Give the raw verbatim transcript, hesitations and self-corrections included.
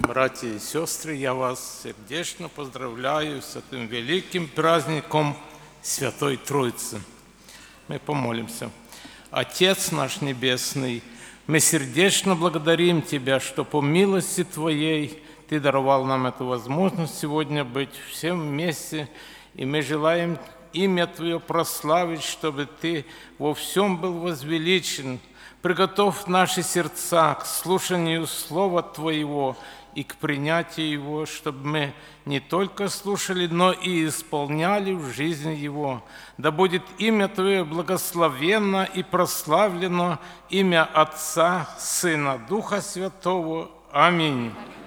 Братья и сестры, я вас сердечно поздравляю с этим великим праздником Святой Троицы. Мы помолимся. Отец наш Небесный, мы сердечно благодарим Тебя, что по милости Твоей Ты даровал нам эту возможность сегодня быть всем вместе, и мы желаем имя Твое прославить, чтобы Ты во всем был возвеличен. Приготовь наши сердца к слушанию Слова Твоего и к принятию Его, чтобы мы не только слушали, но и исполняли в жизни Его. Да будет имя Твое благословенно и прославлено, имя Отца, Сына, Духа Святого. Аминь.